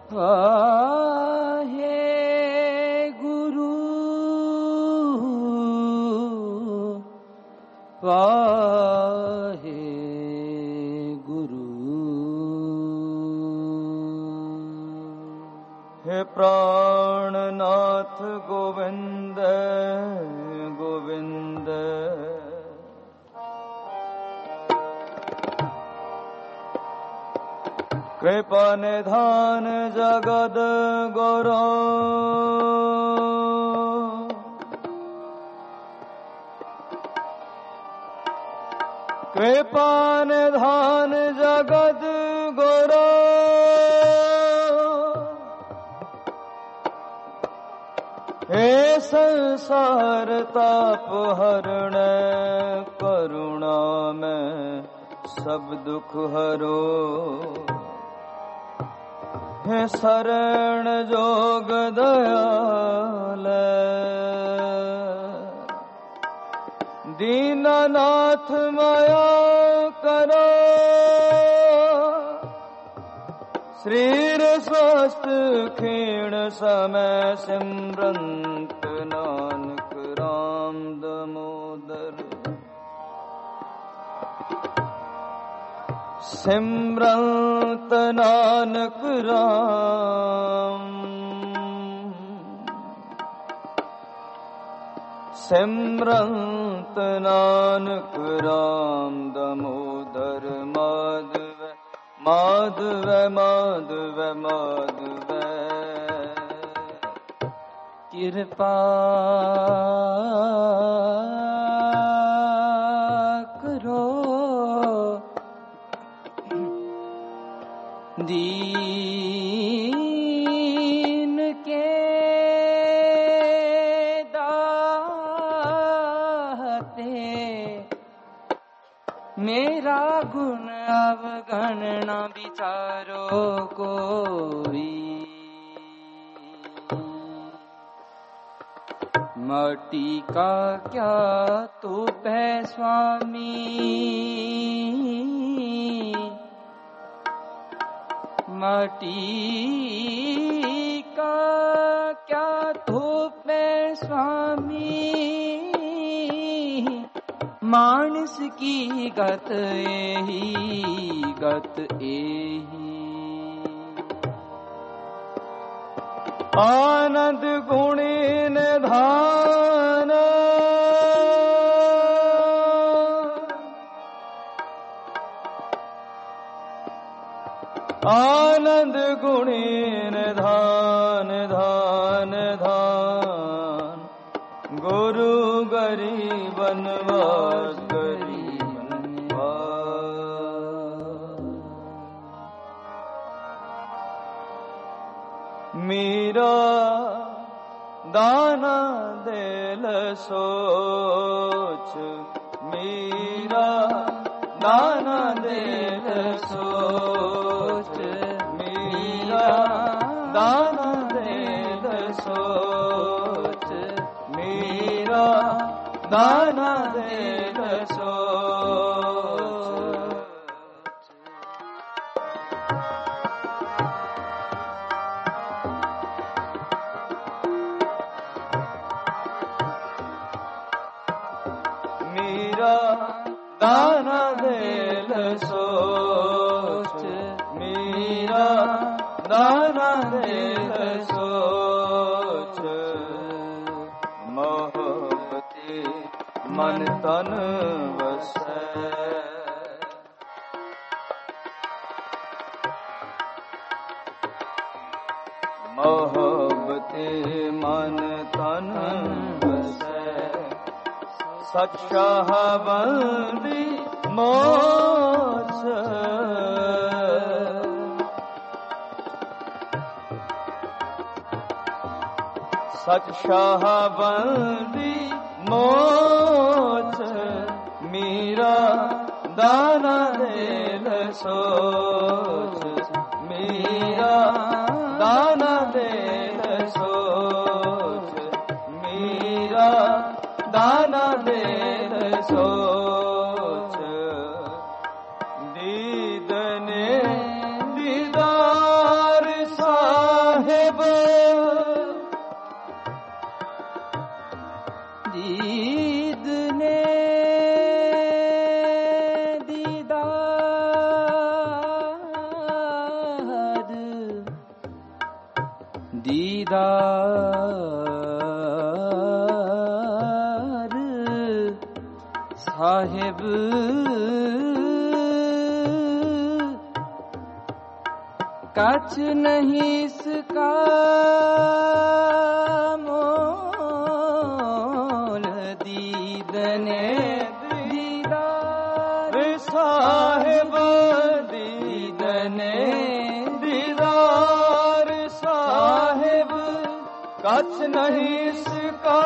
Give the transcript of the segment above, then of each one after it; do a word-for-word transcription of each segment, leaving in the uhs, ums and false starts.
वाहे गुरु वाहे गुरु। हे प्राणनाथ गोविंद गोविंद, कृपा निधान जगद गुरु, कृपा निधान जगद गुरु, हे संसार ताप हरण करुणा में सब दुख हरो, हे शरण जोग दयाल दीननाथ माया करो, शरीर स्वस्थ क्षीण समय सिमरंत नानक राम दामोदर, सिमरंत नानक राम, सिमरंत नानक राम दामोदर माधव माधव माधव माधव। कृपा करो दीन के दाते, मेरा गुण अवगणना विचारो कोई, माटी का क्या तू है स्वामी, माटी का क्या धूप है स्वामी, मानस की गत एही गत एही, आनंद गुणी निधान, आनंद गुणी निधान धान धान, गुरु गरीबन वास गरीबन वास। मीरा दाना दिल सोच, मीरा दाना दिल सोच, मीरा दाना दिल सोच, मीरा दाना दिल सोच। मीरा दाना दिल सोच, मीरा दाना दिल सोच, मोहब्बती मन तन वसै, मोहब्बती मन तन वसै, सच्चा बंदी मोच, सच्चा बंदी मोच, मीरा दाना दिल सोच, मीरा दाना दिल सोच, मीरा दाना दिल सोच। दीदने दीदार सा ਦੀਦਾਰ ਸਾਹਿਬ कछ नहीं इसका मोल दीदने दीदार साहिब दीदने दीदार साहिब कछ नहीं इसका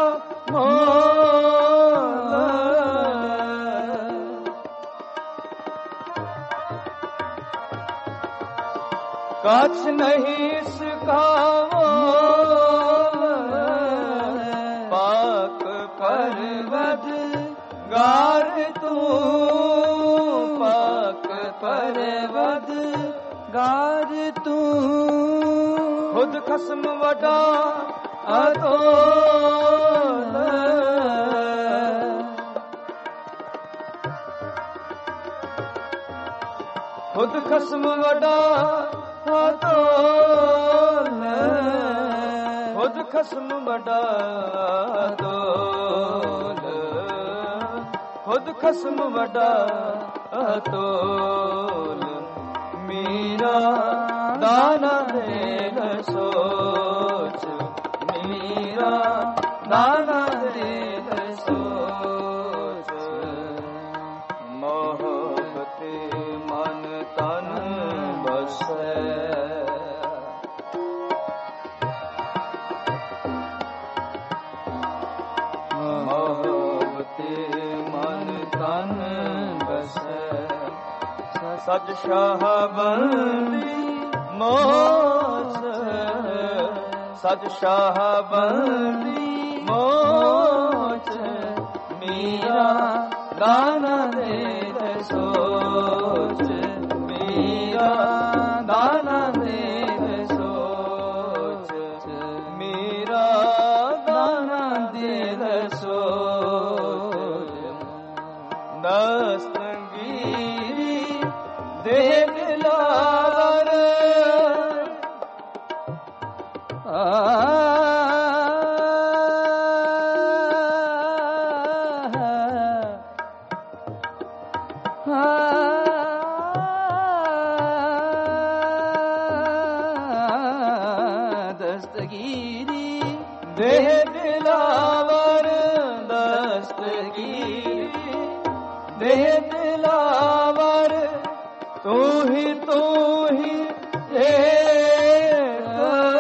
मोल कछ नहीं इसका मोल पाक परवद गार तू पाक परवद गार तू खुद खस्म वडा अतोल खुद खस्म वडा ਤੋਲ ਖੁਦ ਖਸਮ ਵਡਾ ਤੋਲ ਖੁਦ ਖਸਮ ਵਡਾ ਤੋਲ ਮੇਰਾ ਦਾਨਾ ਦੇਖ ਸੋਚ ਮੇਰਾ ਦਾਨਾ ਦੇਖ ਸੋਚ ਮੋਹਬਤ ਮਨ ਤਨ ਬਸੈ ਸਚ ਸ਼ਾਹਬੰਦੀ ਮੋਚ ਸਚ ਸ਼ਾਹਬੰਦੀ ਮੋਚ ਮੇਰਾ ਦਾਨਾ ਦੇ ਸੋਚ ਮੇਰਾ ਦਾਨਾ ਦੇ ਸੋਚ ਮੇਰਾ ਦਾਨਾ ਦੇ ਸੋਚ ਦਸਤਗੀਰੀ ਦੇ ਦਿਲਾਰ ਆ ਦਸਤਗੀਰੀ ਦੇ ਦਿਲਾਵਰ ਦਸਤਗੀਰੀ ਦੇ ਦਿਲਾਵਰ ਤੂੰ ਹੀ ਤੂੰ ਹੀ ਏਕ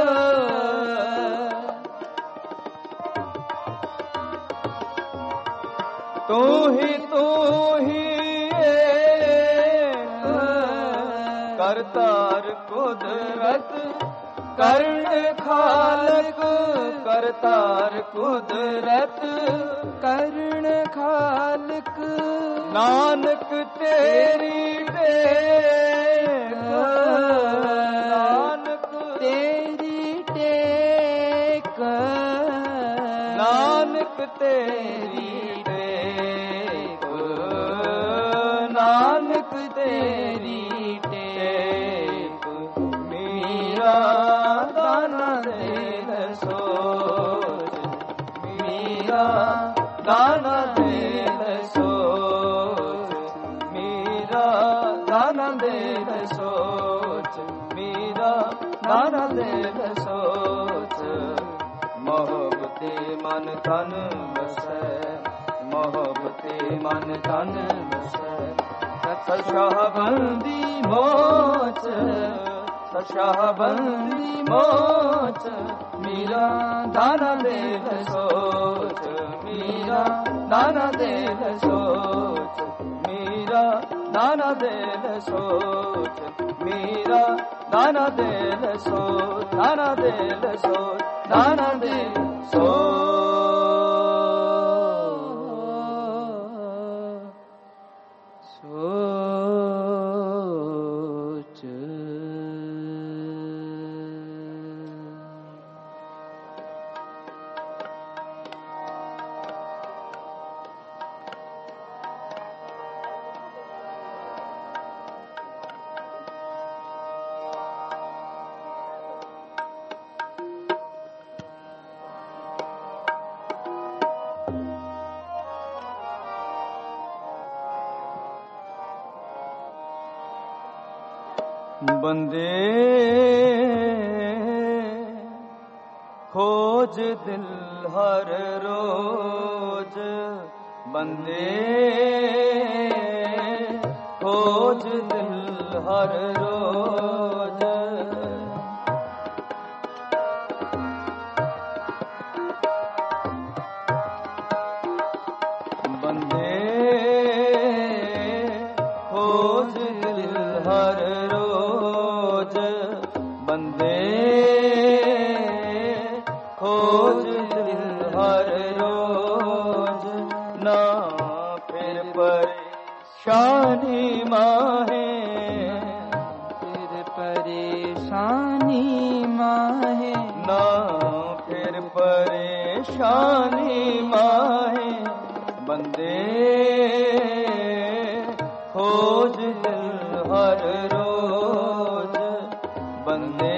ਤੂੰ ਹੀ ਤੂੰ ਹੀ ਏਕ ਕਰਤਾਰ ਕੁਦਰਤ ਕਰਨ ਖਾਲਕ ਕਰਤਾਰ ਕੁਦਰਤ ਕਰਨ ਖਾਲਕ ਨਾਨਕ ਤੇਰੀ ਟੇਕ ਨਾਨਕ ਤੇਰੀ ਟੇਕ ਨਾਨਕ ਤੇਰੀ ਟੇਕ ਨਾਨਕ ਤੇਰੀ ਟੇਕ ਮੇਰਾ ਦਾਨਾ ਦੇ ਸੋਚ ਮੇਰਾ ਦਾਨਾ ਦੇ ਸੋਚ ਮੇਰਾ ਦਾਨਾ ਦੇ ਸੋਚ ਮੇਰਾ ਦਾਨਾ ਦੇ ਸੋਚ मोहब्बते मन तन बसै मोहब्बते मन तन बसै सशाहबंदी मोच सशाहबंदी मोच मेरा दाना दे सोच मेरा दाना दे सोच मेरा दाना दे सोच मेरा दाना दे सोच दाना दे सोच दाना दे सोच सोच बंदे खोज दिल हर रोज, बंदे खोज दिल हर रोज। बंदे खोज दिल हर रोज, बंदे खोज दिल हर रोज। ना फिर परेशानी माहे, फिर परेशानी माहे, ना फिर परेशानी माहे। बंदे खोज दिल हर रोज, बंदे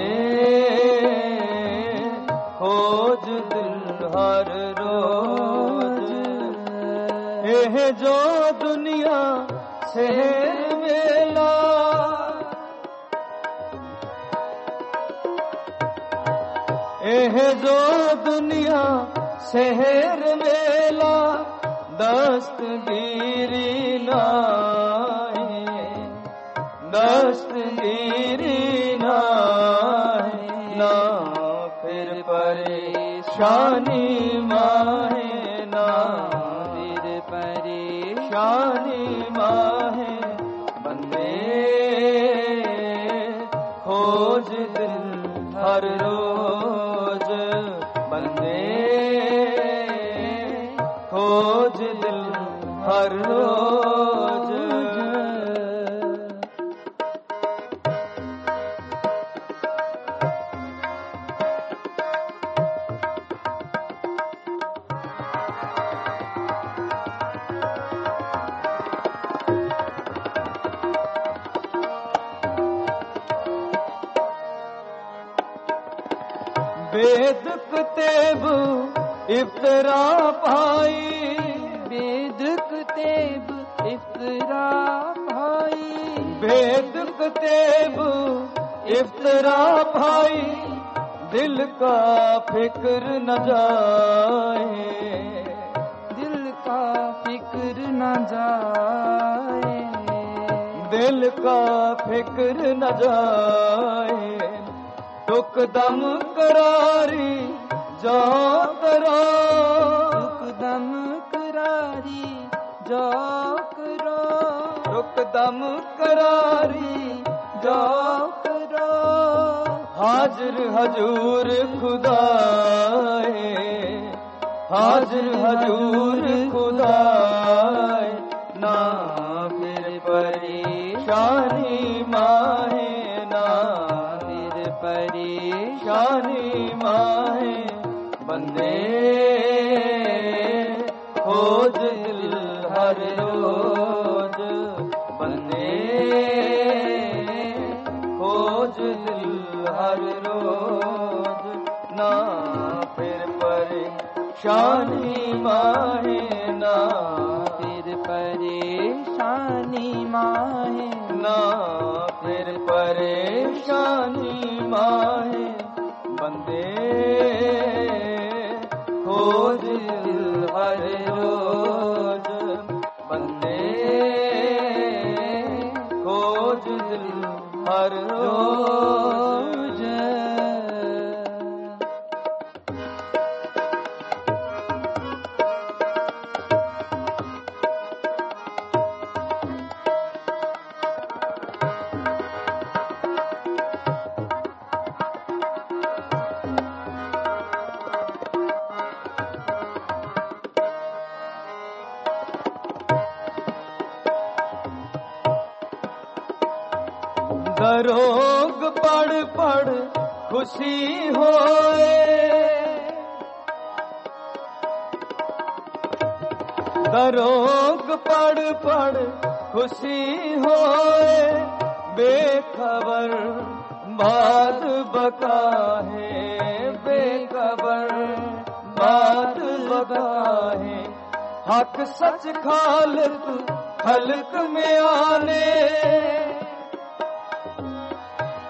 खोज दिल हर रोज। एह जो दुनिया से मेला, एह जो दुनिया शहर मेला, दस्तगीरी नाहे, दस्तगीरी नाहे। ना फिर परेशानी माहे, ना फिर परेशानी माहे। बंदे खोज दिल हर रोज, बंदे खोज दिल हर रोज। वेद किताब इफ्तरा पाई, वेद किताब इफ्तरा भाई, वेद किताब इफ्तरा भाई। दिल का फिक्र न जाए, दिल का फिक्र न जाए, दिल का फिक्र न जाए। टुक दम करारी जा करो, टुक दम करारी जा करो, टुक दम करारी जा करो। हाजिर हजूर खुदाए, हाजिर हजूर खुदाए। ना फिर परेशानी माहे, ना फिर परेशानी शानी माहे। बंदे खोज दिल हर रोज, बंदे खोज दिल हर रोज। ना फिर परेशानी माहे, ना फिर परेशानी माहे, ना फिर परेशानी माहे। बंदे खोज दिल हर रोज, बंदे खोज दिल हर रोज। दरोग पढ़ पढ़ खुशी होए, दरोग पढ़ पढ़ खुशी होए। बेखबर बात बका है, बेखबर बात बका है। हक सच खालिक खल्क में आने,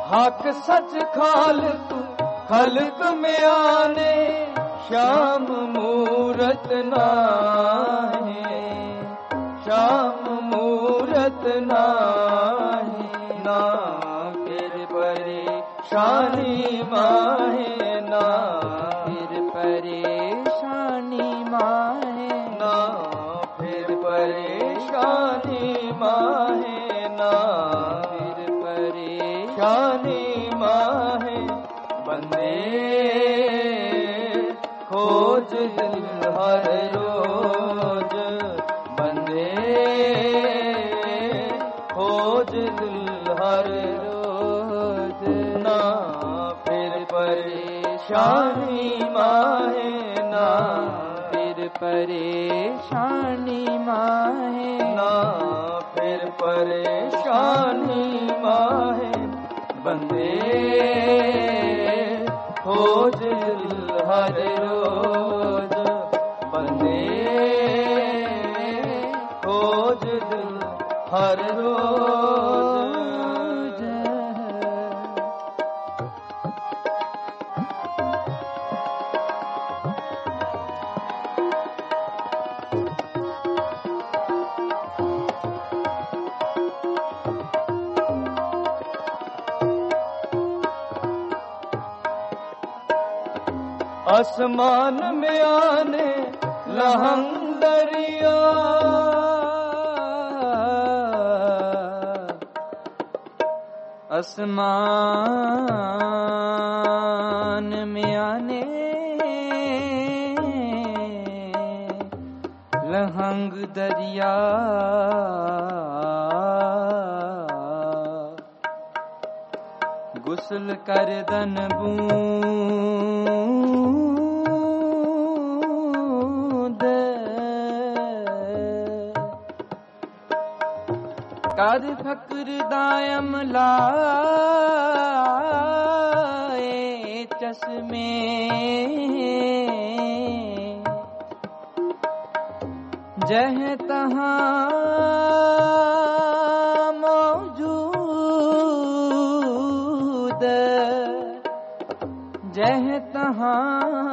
हक सच खालक खलक में आने श्याम मूरत नाहे श्याम मूरत नाहे ना फिर परेशानी माहे ना फिर परेशानी माहे ना फिर परेशानी माहे ना फिर परेशानी शानी माहे बंदे खोज दिल हर रोज बंदे खोज दिल हर रोज ना फिर परेशानी माहे ना फिर परेशानी माहे ना फिर परेशानी माहे बंदे खोज दिल हर रोज बंदे खोज दिल हर रोज आसमान में आने लहंग दरिया आसमान में आने लहंग दरिया गुस्ल कर दन बूंद कर फक्र दायम लाए चश्मे जह तहाँ मौजूद जह तहाँ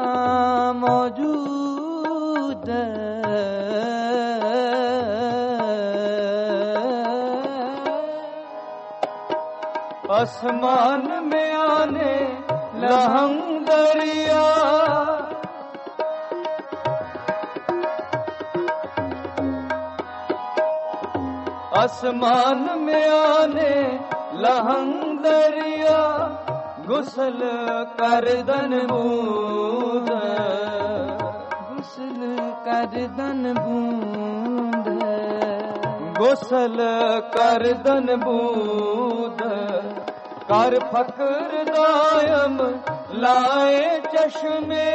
मौजूद आसमान में आने लहंग दरिया आसमान में आने लहंग दरिया गुस्ल कर दन बूंद गुस्ल कर दन बूंद गुस्ल कर दन बूंद कर फक्र दायम लाए चश्मे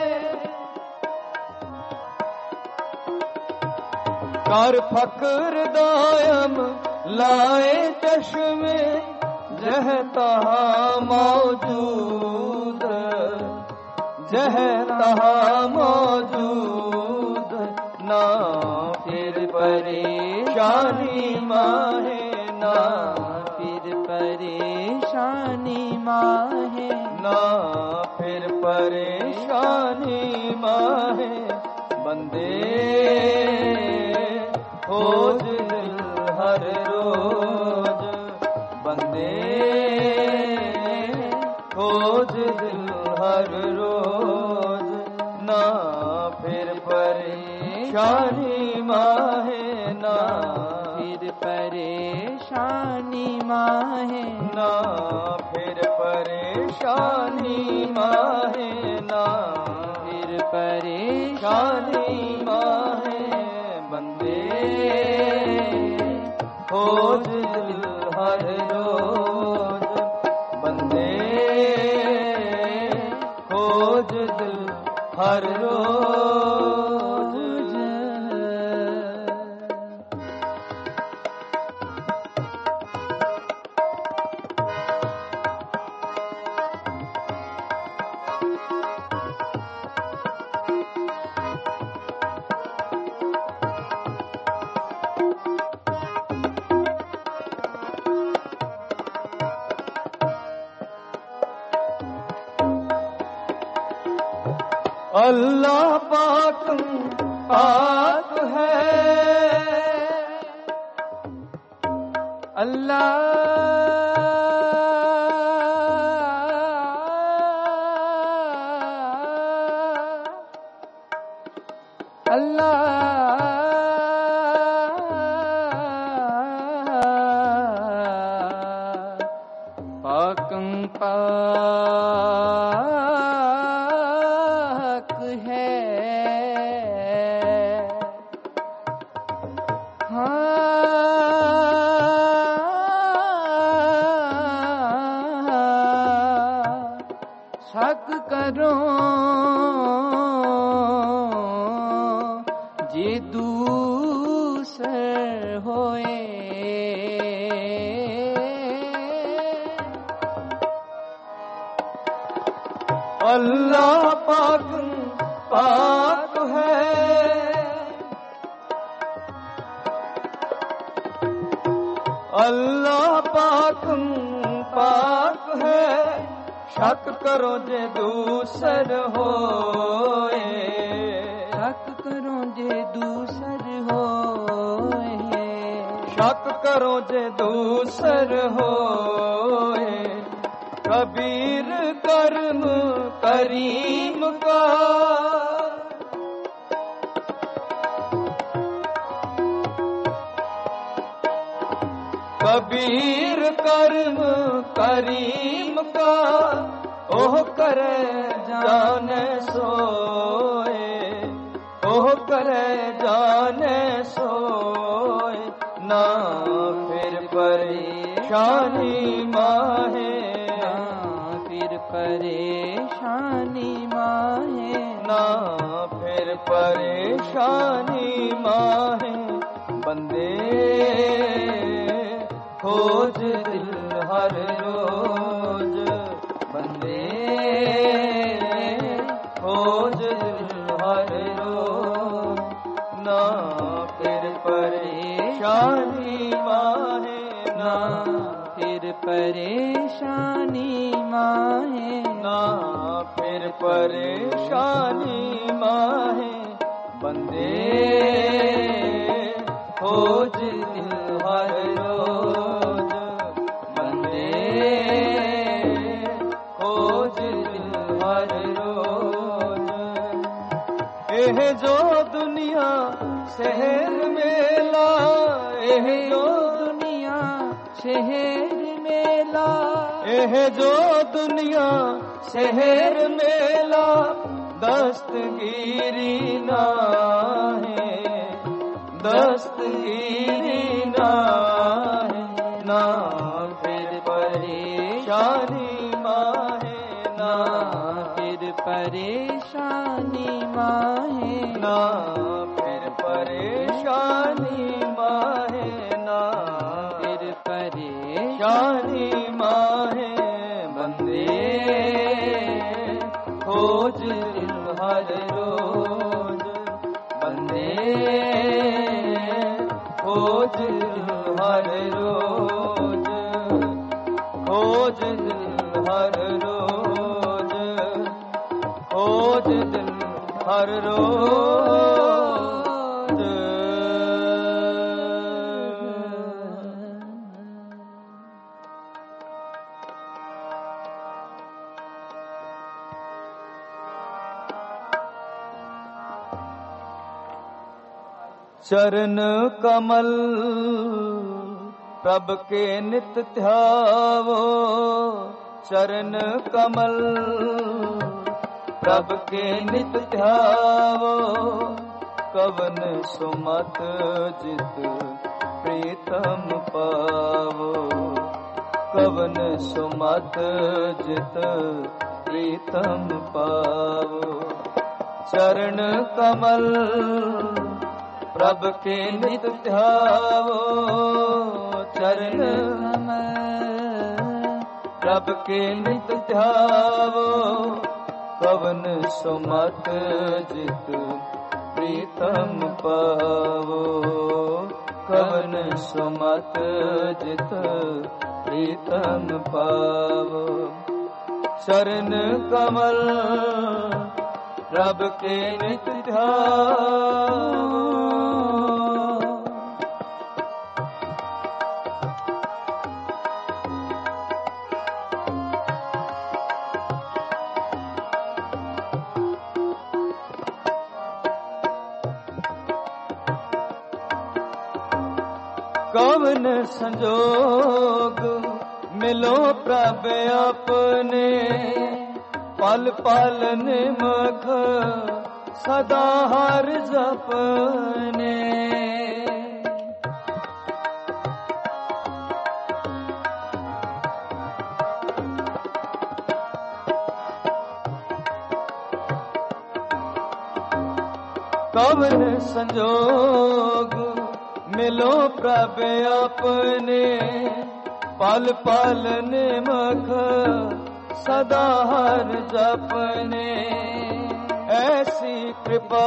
कर फक्र दायम लाए चश्मे जह तहाँ मौजूद जह तहाँ मौजूद ना फिर परेशानी माहे ना फिर परेशानी माहे ना फिर परेशानी माहे बंदे खोज दिल हर रोज बंदे खोज दिल हर रोज ना फिर परेशानी माहे ना फिर परेशानी माहे ना फिर परेशानी माहे ना फिर परेशानी शानी माहे बंदे खोज दिल हर रोज बंदे खोज दिल हर रोज अल्लाह पाक पाक है, अल्लाह अल्लाह पाक पाक है, अल्लाह पाक पाक है, शक करो जे दूसर होए, शक करो जे दूसर होए, शक करो जे दूसर होए, कबीर कर्म करीम का, कबीर कर्म करीम का, ओह करे जाने सोए, ओह करे जाने सोए, ना फिर परेशानी माहे, परेशानी माहे, ना फिर परेशानी माहे, बंदे खोज दिल हर रोज, बंदे खोज दिल हर रोज, ना फिर परेशानी माहे, ना फिर परेशानी माहे, ना फिर परेशानी माहे, बंदे खोज दिल हर रोज, बंदे खोज दिल हर रोज। एह जो दुनिया शहर मेला, एह जो दुनिया शहर मेला, एह जो दुनिया शहर मेला, दस्तगीरी ना है, दस्तगीरी ना है, ना फिर परेशानी माहे, ना फिर परेशानी माहे, ना फिर परेशानी माहे, ना फिर परेशानी माहे, बंदे खोज दिल हर रोज, बंदे खोज दिल हर रोज, खोज दिल हर रोज, खोज दिल हर रोज। चरण कमल प्रभ के नित ध्यावो, चरण कमल प्रभ के नित ध्यावो, कवन सुमत जित प्रीतम पावो, कवन सुमत जित प्रीतम पावो। चरण कमल प्रभ के नित ध्यावो, चरण प्रभ के नित ध्यावो, कवन सुमत जित प्रीतम पावो, कवन सुमत जित प्रीतम पावो। चरण कमल ਪ੍ਰਭ ਕੇ ਨਿਤ ਧਿਆਵੋ। ਕਵਨ ਸੰਜੋਗ ਮਿਲੋ ਪ੍ਰਭ ਆਪਣੇ, ਪਲ ਪਲ ਨਿਮਖ ਸਦਾ ਹਰ ਜਪਨੇ। ਕਵਨ ਸੰਜੋਗ ਮਿਲੋ ਪ੍ਰਭ ਆਪਣੇ, ਪਲ ਪਲ ਨਿਮਖ ਸਦਾ ਹਰ ਜਪਨੇ। ਐਸੀ ਕਿਰਪਾ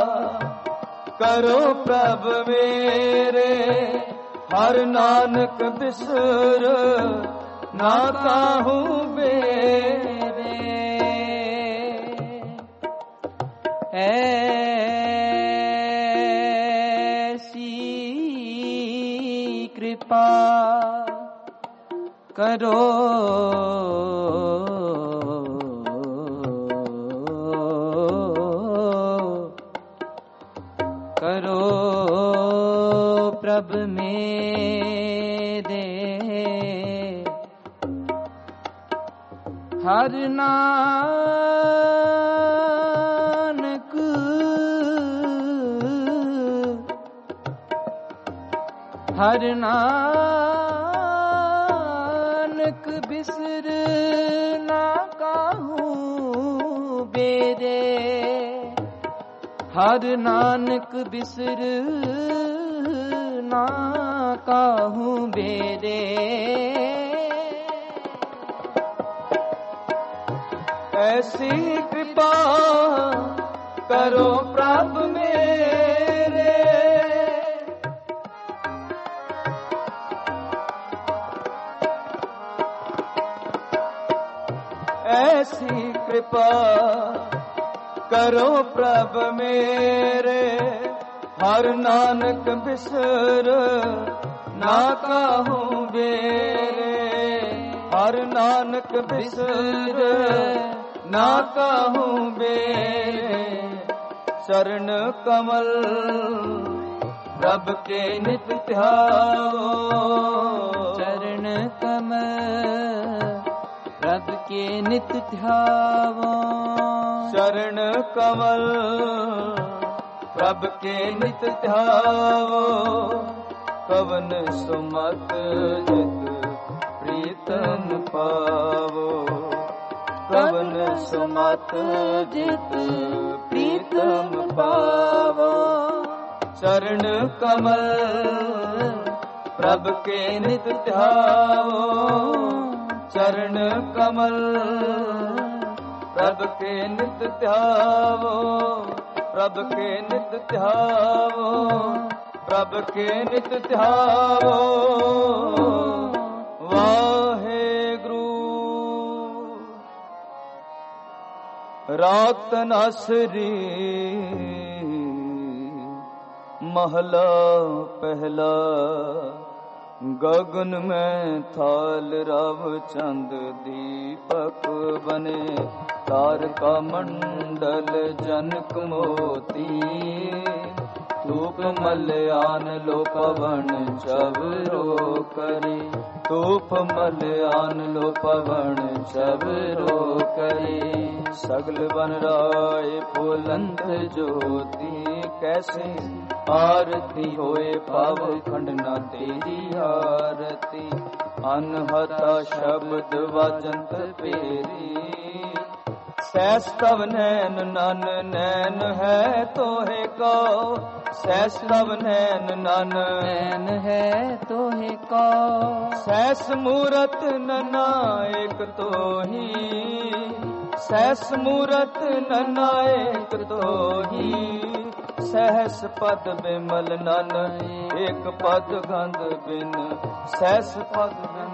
ਕਰੋ ਪ੍ਰਭ ਮੇਰੇ, ਹਰ ਨਾਨਕ ਬਿਸਰ ਨਾ ਕਾਹੂ ਬੇਰੇ। ਐਸੀ ਕਿਰਪਾ ਕਰੋ ਕਰੋ ਪ੍ਰਭ ਮੇਰੇ, ਹਰ ਨਾਨਕ ਹਰ ਨਾਨਕ ਬਿਸਰ ਨਾ ਕਾਹੂ ਬੇਰੇ। ਹਰ ਨਾਨਕ ਬਿਸਰ ਨਾ ਕਾਹੂ ਬੇਰੇ। ਐਸੀ ਕਿਰਪਾ ਕਰੋ ਪ੍ਰਭ ਮੇਰੇ, ਐਸੀ ਕਿਰਪਾ ਕਰੋ ਪ੍ਰਭ ਮੇਰੇ, ਹਰ ਨਾਨਕ ਬਿਸਰ ਨਾ ਕਾਹੂ ਬੇਰੇ। ਹਰ ਨਾਨਕ ਬਿਸਰ ਨਾ ਕਾਹੂ ਬੇਰੇ। ਚਰਨ ਕਮਲ ਪ੍ਰਭ ਕੇ ਨਿਤ ਧਿਆਵੋ। ਚਰਨ ਕਮਲ ਪ੍ਰਭ ਕੇ ਨਿਤ ਧਿਆਵੋ। ਚਰਨ ਕਮਲ ਪ੍ਰਭ ਕੇ ਨਿਤ ਧਿਆਵੋ। ਕਵਨ ਸੁਮਤ ਜਿਤ ਪ੍ਰੀਤਮ ਪਾਵੋ। ਕਵਨ ਸੁਮਤ ਜਿਤ ਪ੍ਰੀਤਮ ਪਾਵੋ। ਚਰਨ ਕਮਲ ਪ੍ਰਭ ਕੇ ਨਿਤ ਧਿਆਵੋ। ਚਰਨ ਕਮਲ ਪ੍ਰਭ ਕੇ ਨਿਤ ਧਿਆਵੋ। ਪ੍ਰਭ ਕੇ ਨਿਤ ਧਿਆਵੋ। ਪ੍ਰਭ ਕੇ ਨਿਤ ਧਿਆਵੋ। ਵਾਹਿਗੁਰੂ। ਰਾਗ ਤਨਾਸਰੀ ਮਹਲਾ ਪਹਿਲਾ। ਗगन में थाल रव चंद दीपक बने। तारका मंडल जनक मोती। धूप मल्यान लो पवन चवरो करे। धूप मल्यान लो पवन चवरो करे। सगल बन राय फुलंत ज्योति। कैसे आरती होए पाव खंडना तेरी आरती। अनहता शब्द वाजंत पेरी। सैस तव नैन नन नैन है तोहे को। सैस तव नैन नन नैन है तोहे को। सैस मूरत नना एक तोही। सैस मूरत नना एक तोही। सहस पद बिमल नन एक पद गंध बिन। सहस पद बिमल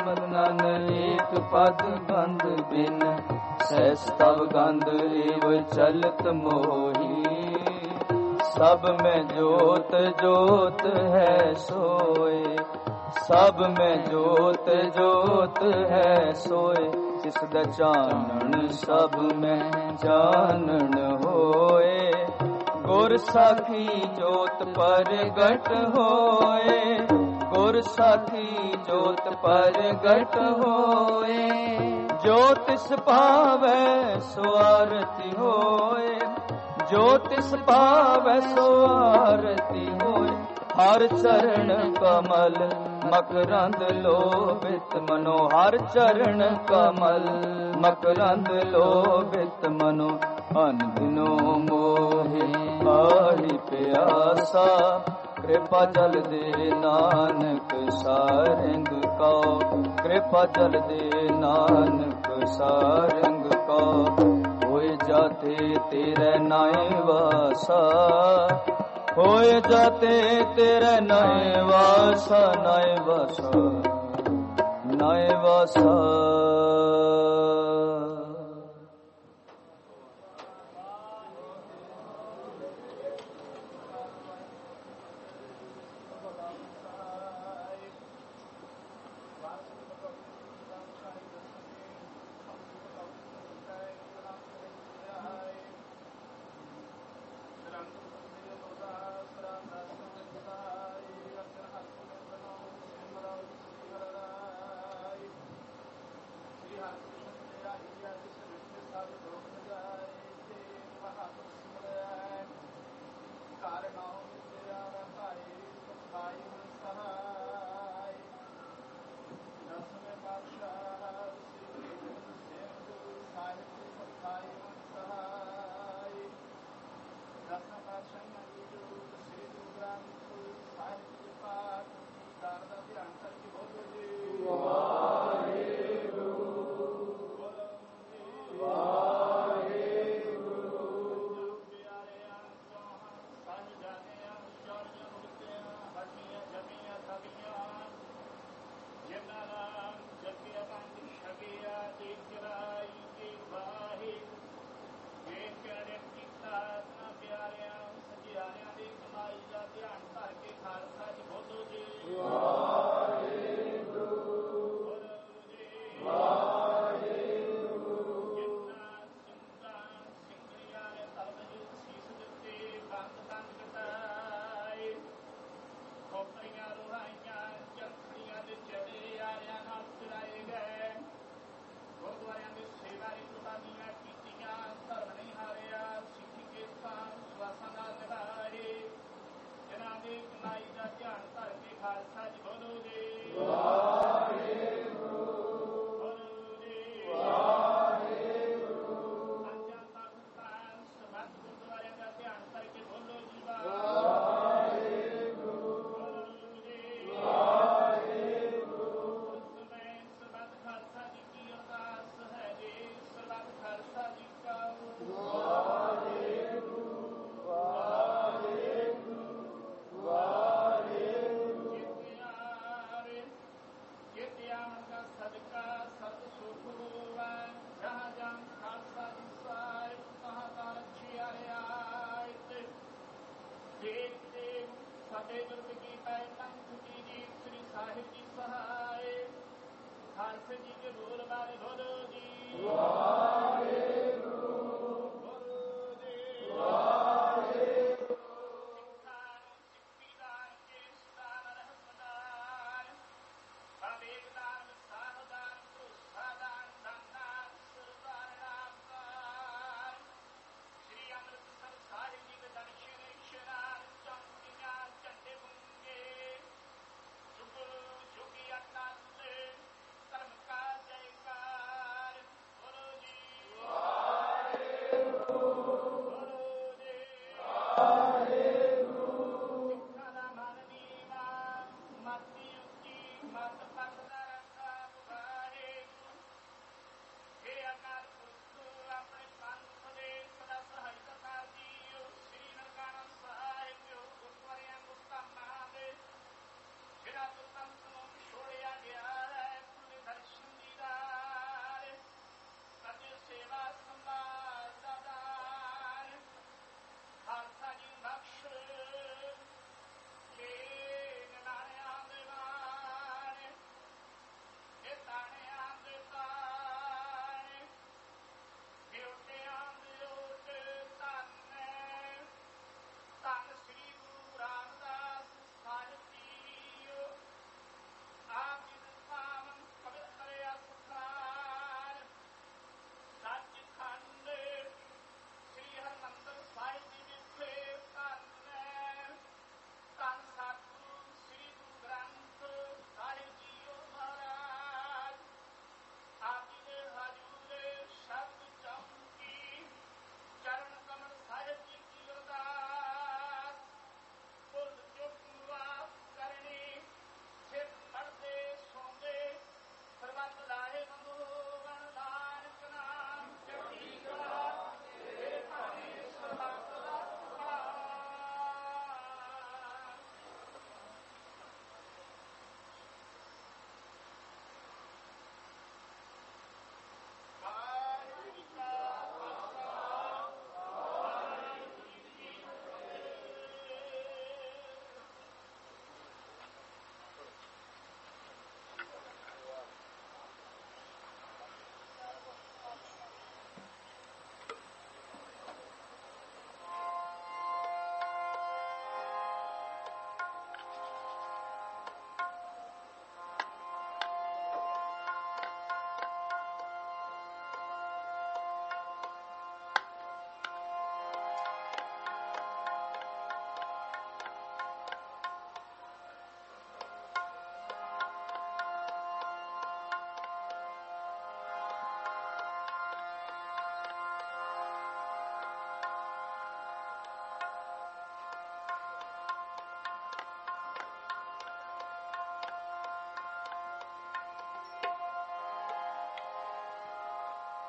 ਨਨ ਏਕ ਪਦ ਗੰਧ ਬਿਨ, ਸਹਿਸ ਤਵ ਗੰਧ ਏਵ ਚਲਤ ਮੋਹੀ। ਸਭ ਮੈਂ ਜੋਤ ਜੋਤ ਹੈ ਸੋਏ, ਸਭ ਮੈਂ ਜੋਤ ਜੋਤ ਹੈ ਸੋਏ। ਜਿਸ ਦਾ ਚਾਨਣ ਸਭ ਮੈਂ ਜਾਣਨ ਹੋਏ, ਗੁਰ ਸਾਖੀ ਜੋਤ ਪ੍ਰਗਟ ਹੋਏ, ਗੁਰ ਸਾਖੀ ਜੋਤ ਪ੍ਰਗਟ ਹੋਏ। ਜੋ ਤਿਸ ਭਾਵੈ ਸੋ ਆਰਤੀ ਹੋਏ, ਜੋ ਤਿਸ ਭਾਵੈ ਸੋ ਆਰਤੀ ਹੋਏ। ਹਰ ਚਰਨ ਕਮਲ ਮਕਰੰਦ ਲੋਭਿਤ ਮਨੋ, ਹਰ ਚਰਨ ਕਮਲ ਮਕਰੰਦ ਲੋਭਿਤ ਮਨੋ। ਅਨਦਿਨੋ ਮੋਹਿ ਆਹੀ ਪਿਆਸਾ, ਕਿਰਪਾ ਜਲ ਦੇ ਨਾਨਕ ਸਾਰੰਗ ਕਉ, ਕਿਰਪਾ ਜਲ ਦੇ ਨਾਨਕ ਸਾਰੰਗ ਕਉ। ਹੋਏ ਜਾਤੇ ਤੇਰੇ ਨਾਏ ਵਾਸਾ, ਹੋਏ ਜਾਤੇ ਤੇਰੇ ਨਾਏ ਵਾਸਾ, ਨਾਏ ਵਾਸਾ, ਨਾਏ ਵਾਸਾ।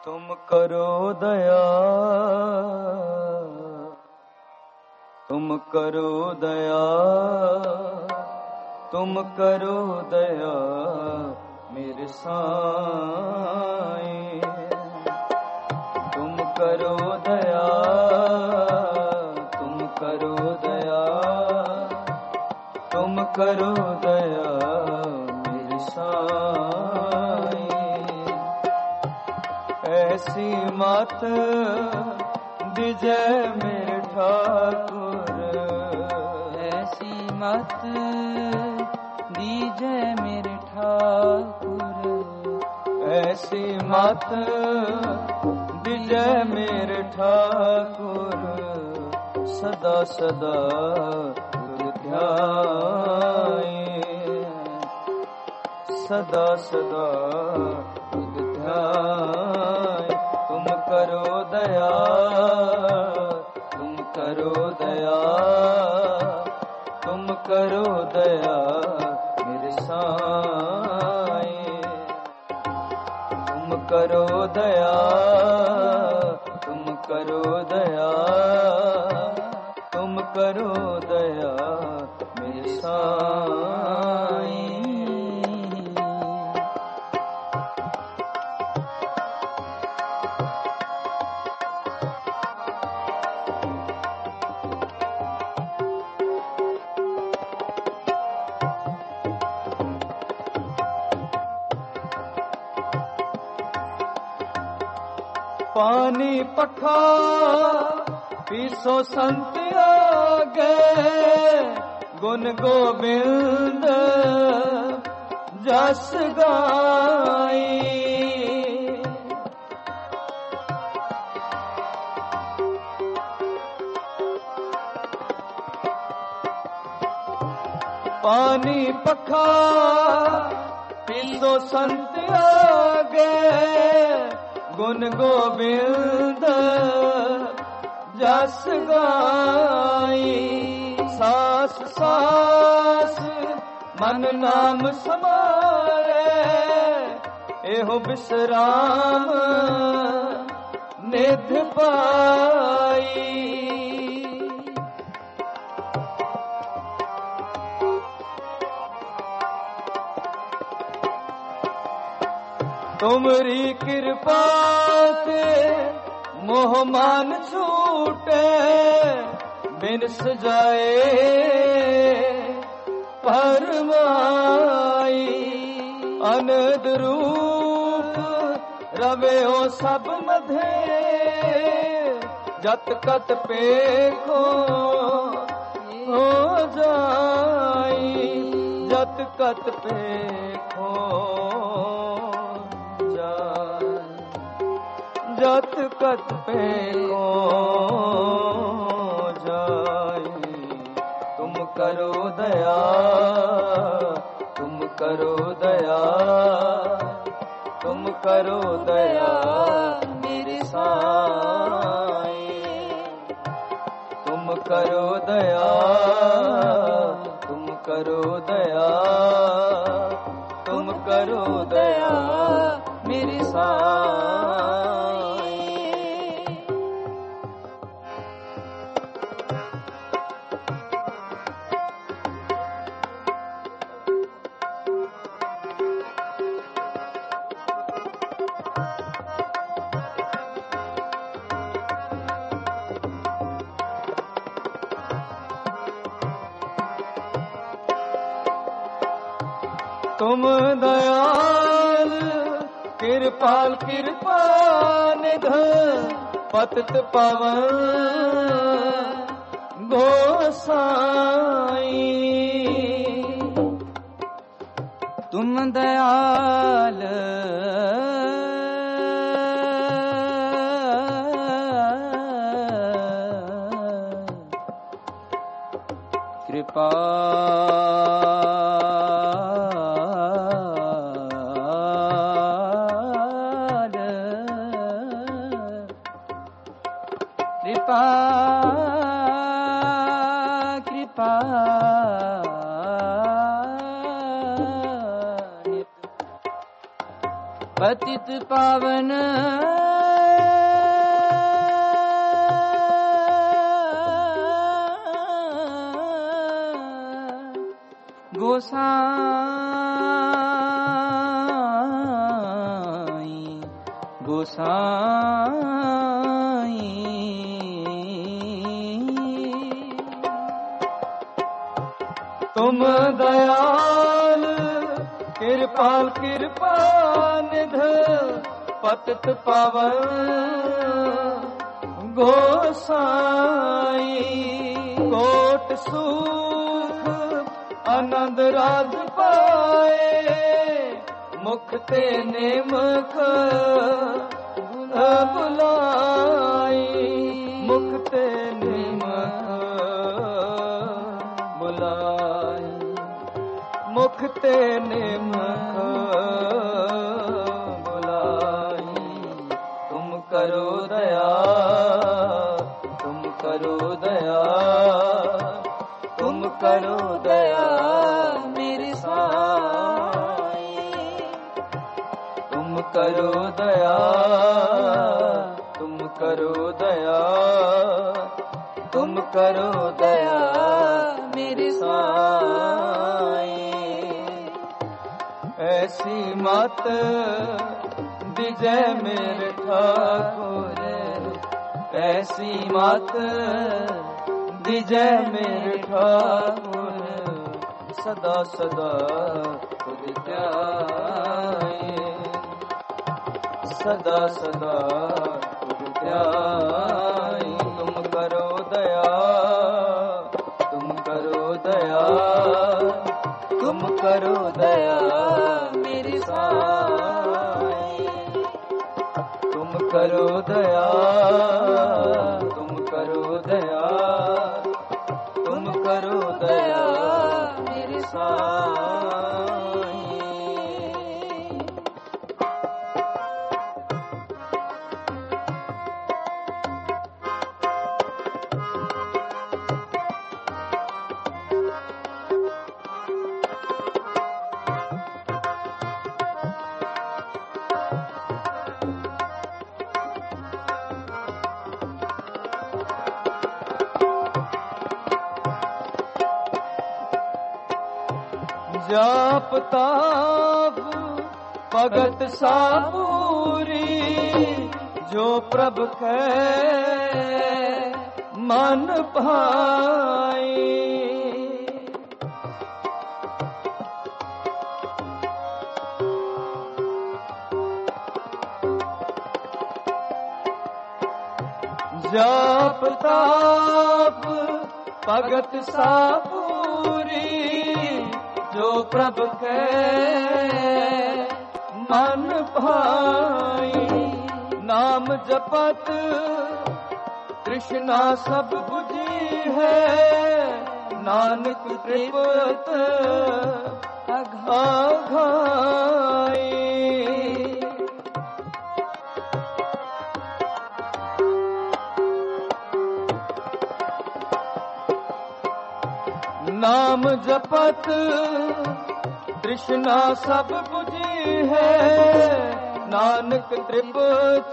तुम करो दया, तुम करो दया, तुम करो दया मेरे साईं। तुम करो दया, तुम करो दया, तुम करो दया मेरे साईं। ऐसी मत दीजै मेरे ठाकुर, ऐसी मत दीजै मेरे ठाकुर, ऐसी मत दीजै मेरे ठाकुर। सदा सदा तुझ ध्याए, सदा सदा तुझ ध्याए। तुम करो दया, तुम करो दया, तुम करो दया मेरे साईं। तुम करो दया, तुम करो दया, तुम करो दया मेरे साईं। पानी पखा पीसो संत आगे, गुण गोविंद जस गाई। पानी पखा पीसो संत आगे, गुण गोविंद जस गाई। सास सास मन नाम समारे, एहो विश्राम निध पाई। तुमरी कृपा से मोह मान छूटे, बिन सजाए परमाई। अनद रूप रवे हो सब मधे, जत कत पेखो हो जाई। जत कत पेखो जत कत पे हो जाए। तुम करो दया, तुम करो दया, तुम करो दया मेरे साईं। तुम करो दया, तुम करो दया, तुम करो दया मेरे साईं। तुम दयाल कृपाल कृपा निधन, पतित पावन गोसाई। तुम दयाल कृपा कृपा कृपा पतित पावन गोसाई गोसाई तुम दयाल कृपाल कृपा निध पतित पावन गोसाई कोट सुख आनंद राज पाए मुख ते नेमक बुलाई मुख ते नेमक बुलाई मुख ते नेमक बुलाई तुम करो दया तुम करो दया तुम करो दया मेरे साईं तुम करो दया तुम करो दया तुम करो दया मेरे साईं ऐसी मत विजय मेरे ठाकुर ऐसी मत विजय मेरे ठाकुर सदा सदा खुद ध्याए सदा सदा खुद ध्याए तुम करो दया तुम करो दया तुम करो दया मेरे साईं तुम करो दया तुम करो दया तुम करो दया मेरे साईं जाप ताप भगत साबूरी जो प्रभ कै मन भाई जाप ताप भगत साबूरी जो प्रभ के मन भाई नाम जपत कृष्णा सब बुझी है नानक त्रिपत अघाई नाम जपत तृष्णा सब बुझी है नानक त्रिपत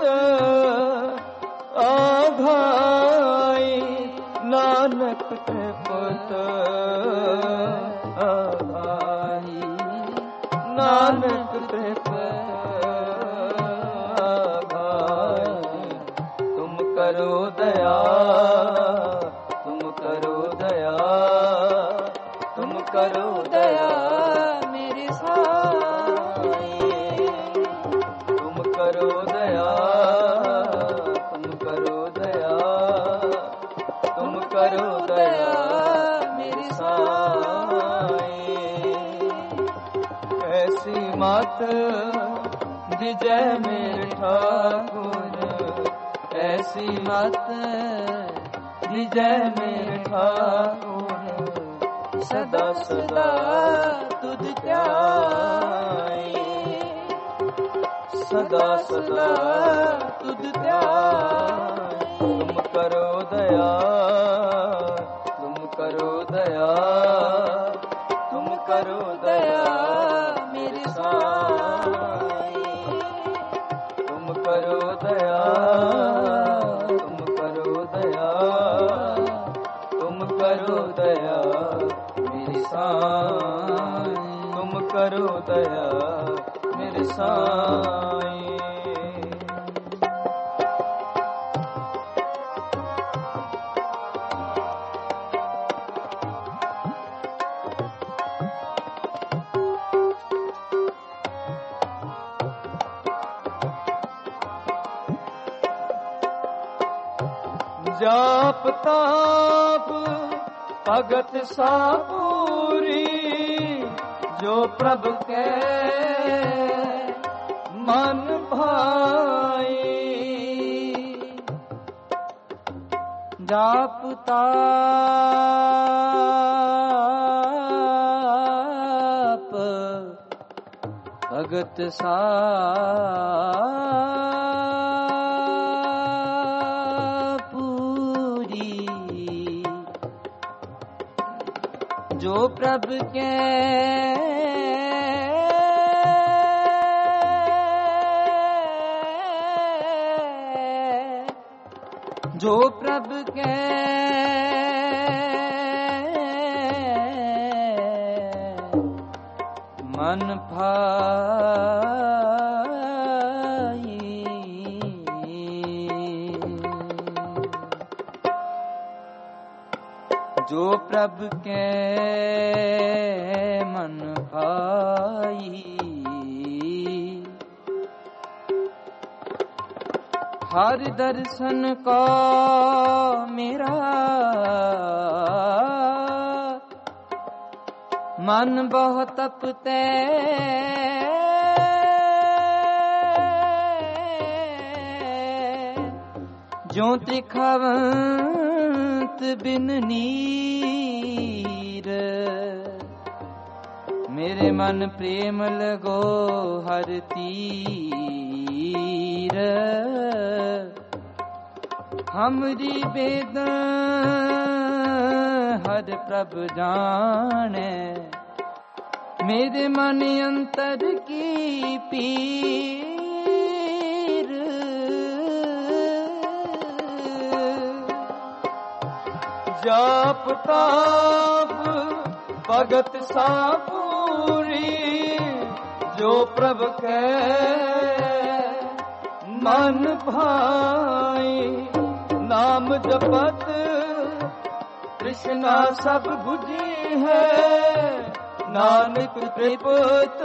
आघाई नानक त्रिपत आघाई नानक त्रिपत आघाई तुम करो दया तुम करो दया तुम करो दया मेरे साईं तुम करो दया तुम करो दया तुम करो दया मेरे साईं ऐसी मत विजय मेरे ठाकुर ऐसी मत विजय मेरे ठाकुर सदा सदा तुझ ध्याए सदा सदा तुझ ध्याए तुम करो दया तुम करो दया तुम करो दया मेरे साईं तुम करो दया तुम करो दया तुम करो दया मेरे साईं करो दया मेरे साईं। जाप ताप भगत सापूरी, जो प्रभु के मन भाई। जाप ताप भगत सापूरी, जो प्रभु के जो प्रभु के मन भाई। जो प्रभु के मन भाई, हर दर्शन को मेरा मन बहुत तपते। ज्यों त्रिखवंत बिन नीर, मेरे मन प्रेम लगो हर तीर। हमरी वेद हर प्रभु जाने, मेरे मन अंतर की पीर। जाप ताप भगत सापूरी, जो प्रभु के मन भाई। नाम जपत कृष्णा सब बुझी है, नानक त्रिपत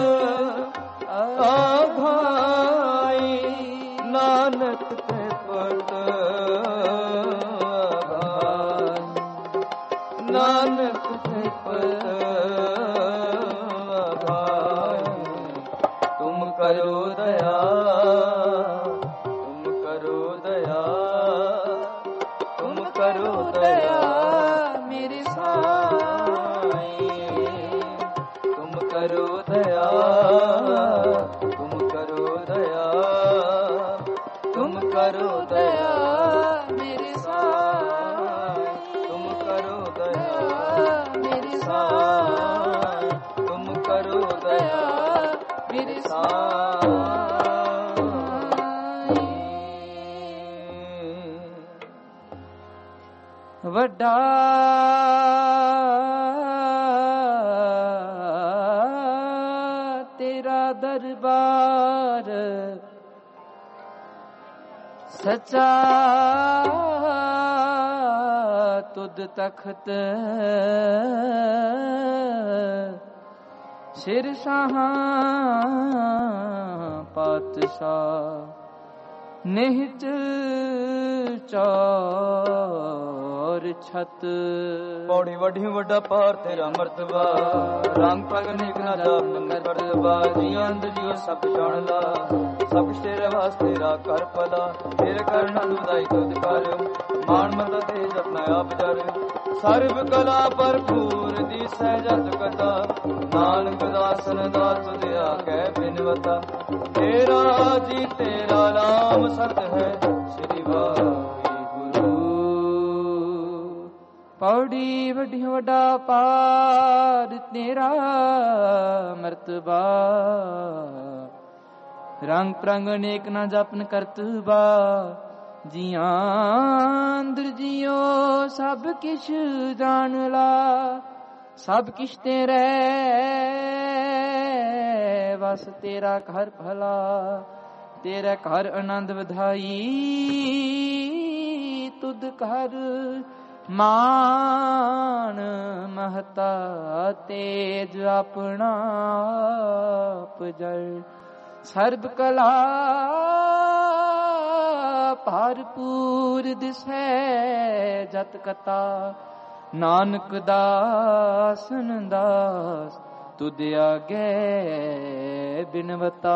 आघाई। नानक त्रिपत आघाई, नानक त्रिपत आघाई। तुम करो दया, तुम करो दया, तुम करो दया मेरे साईं। तुम करो दया, तुम करो दया, तुम करो दया मेरे साईं। तुम करो दया मेरे साईं, तुम करो दया मेरे साईं। वड्डा तेरा दरबार, सच्चा तुद तख्त। सिरसाहां पातशाह निहित चौर छत। पौड़ी वड्डी वड्डा पार तेरा मर्तबा, रंग पग नेक ना जाप करतबा। जियां अंद जियो सब जान ला, सब तेरे वास्ते तेरा कर पला। तेरे करना दुदाई तुद कर, मान मत तेज अपना आप जर। सर्व कला भरपूर दी सहजत कथा, नानक दासन दास दिया कह बिनवता। तेरा जी तेरा नाम सत है, श्री वाहिगुरु। पौड़ी वड्डी वड्डा पार तेरा मर्तबा, रंग प्रंग नेक ना जपन करतबा। जियां अंदर जियो सब किश जान ला, सब किश तेरे ਵਸ ਤੇਰਾ ਘਰ ਭਲਾ, ਤੇਰੇ ਘਰ ਆਨੰਦ ਵਧਾਈ। ਤੁਧ ਘਰ ਮਾਨ ਮਹਤਾ, ਤੇਜ ਆਪਣਾ ਆਪ ਜਲ। ਸਰਬ ਕਲਾ ਭਰਪੂਰ ਦਿਸੈ ਜਤ ਕਤਾ, ਨਾਨਕ ਦਾਸਨ ਦਾਸ ਤੁਧ ਆਗੇ ਬਿਨਵਤਾ।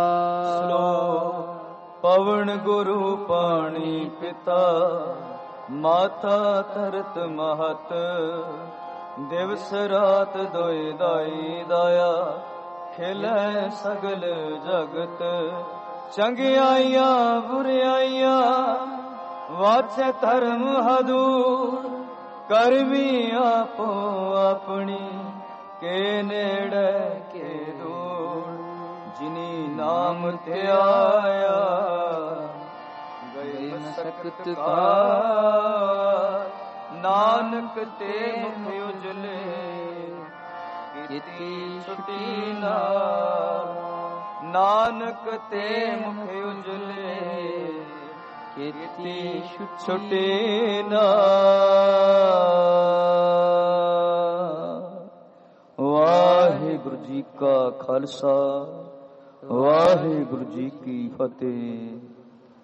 ਪਵਨ ਗੁਰੂ ਪਾਣੀ ਪਿਤਾ, ਮਾਤਾ ਧਰਤ ਮਹਤ। ਦਿਵਸ ਰਾਤ ਦੋਇ ਦਾਈ ਦਾਇਆ, ਖਿਲੈ ਸਗਲ ਜਗਤ। ਚੰਗਿਆਈਆਂ ਬੁਰਿਆਈਆਂ ਵਾਚੈ ਧਰਮ ਹਦੂਰ, ਕਰਮੀ ਆਪੋ ਆਪਣੀ ਕੇ ਨੇੜੇ ਕੇ ਦੂਰ। ਜਿਨੀ ਨਾਮ ਧਿਆਇਆ ਗਏ ਮਸਕਤ ਕਾ, ਨਾਨਕ ਤੇ ਮੁਖ ਉਜਲੇ ਕੀਤੀ ਛੁਟੀ ਨਾਰ। ਨਾਨਕ ਤੇ ਮੁਖ ਉਜਲੇ ਕੀਤੀ ਛੁਟੀ ਨਾਰ। ਵਾਹਿਗੁਰੂ ਜੀ ਕਾ ਖਾਲਸਾ, ਵਾਹਿਗੁਰੂ ਜੀ ਕੀ ਫਤਿਹ।